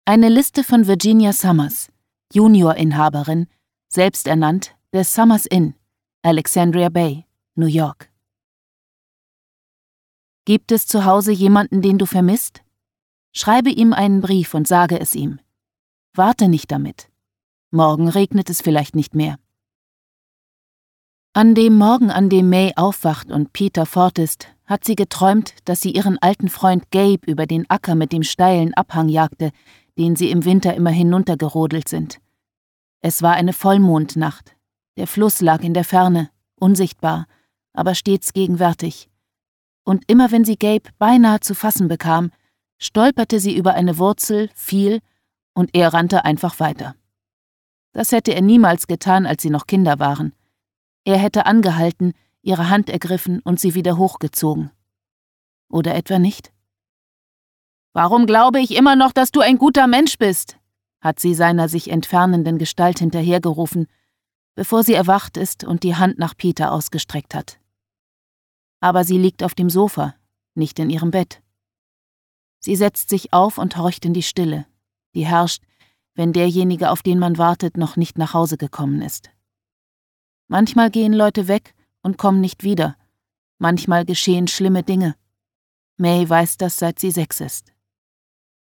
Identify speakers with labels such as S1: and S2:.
S1: Eine Liste von Virginia Summers, Junior-Inhaberin, selbst ernannt, des Summers Inn, Alexandria Bay, New York. Gibt es zu Hause jemanden, den du vermisst? Schreibe ihm einen Brief und sage es ihm. Warte nicht damit. Morgen regnet es vielleicht nicht mehr. An dem Morgen, an dem May aufwacht und Peter fort ist, hat sie geträumt, dass sie ihren alten Freund Gabe über den Acker mit dem steilen Abhang jagte, den sie im Winter immer hinuntergerodelt sind. Es war eine Vollmondnacht. Der Fluss lag in der Ferne, unsichtbar, aber stets gegenwärtig. Und immer wenn sie Gabe beinahe zu fassen bekam, stolperte sie über eine Wurzel, fiel, und er rannte einfach weiter. Das hätte er niemals getan, als sie noch Kinder waren. Er hätte angehalten, ihre Hand ergriffen und sie wieder hochgezogen. Oder etwa nicht? »Warum glaube ich immer noch, dass du ein guter Mensch bist?« hat sie seiner sich entfernenden Gestalt hinterhergerufen, bevor sie erwacht ist und die Hand nach Peter ausgestreckt hat. Aber sie liegt auf dem Sofa, nicht in ihrem Bett. Sie setzt sich auf und horcht in die Stille, die herrscht, wenn derjenige, auf den man wartet, noch nicht nach Hause gekommen ist. Manchmal gehen Leute weg und kommen nicht wieder. Manchmal geschehen schlimme Dinge. May weiß das, seit sie 6 ist.